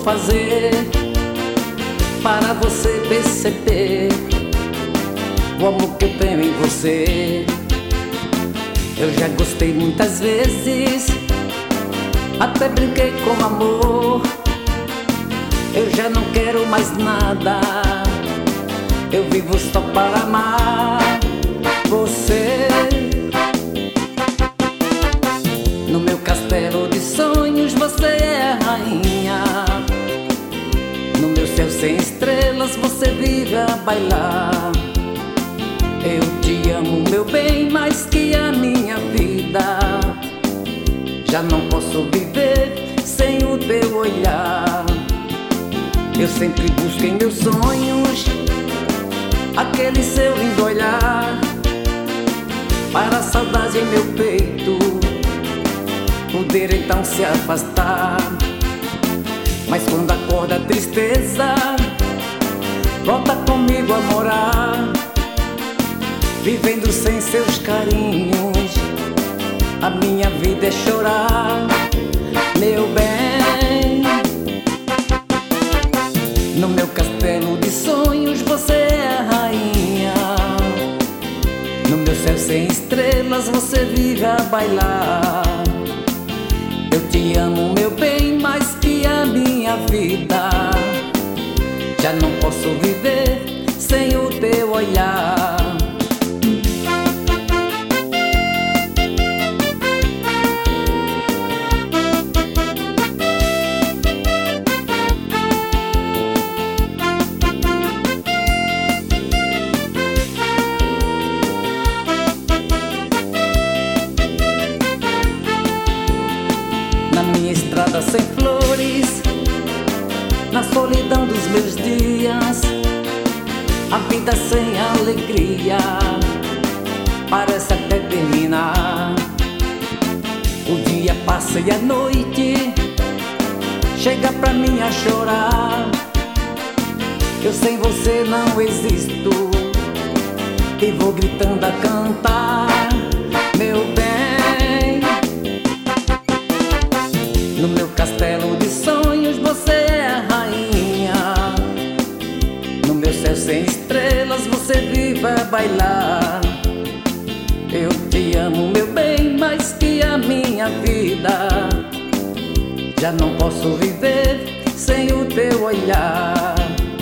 fazer para você perceber o amor que eu tenho em você? Eu já gostei muitas vezes, até brinquei com amor. Eu já não quero mais nada, eu vivo só para amar você. No meu castelo de sonhos você é a rainha, no meu céu sem estrelas você vive a bailar. Eu te amo, meu bem, mais que a minha vida. Já não posso viver sem o teu olhar. Eu sempre busco em meus sonhos aquele seu lindo olhar, para a saudade em meu peito poder então se afastar. Mas quando acorda a tristeza, volta comigo a morar, vivendo sem seus carinhos. A minha vida é chorar, meu bem. No meu castelo de sonhos você é a rainha, no meu céu sem estrelas você vive a bailar. Eu te amo, meu bem, mais que a minha vida. Já não posso viver sem o teu olhar. Na minha estrada sem flores, na solidão dos meus dias, a vida sem alegria parece até terminar. O dia passa e a noite chega pra mim a chorar. Eu sem você não existo e vou gritando a cantar, meu bem. No meu castelo de sonhos você é a rainha, no meu céu sem estrelas você vive a bailar. Eu te amo, meu bem, mais que a minha vida. Já não posso viver sem o teu olhar.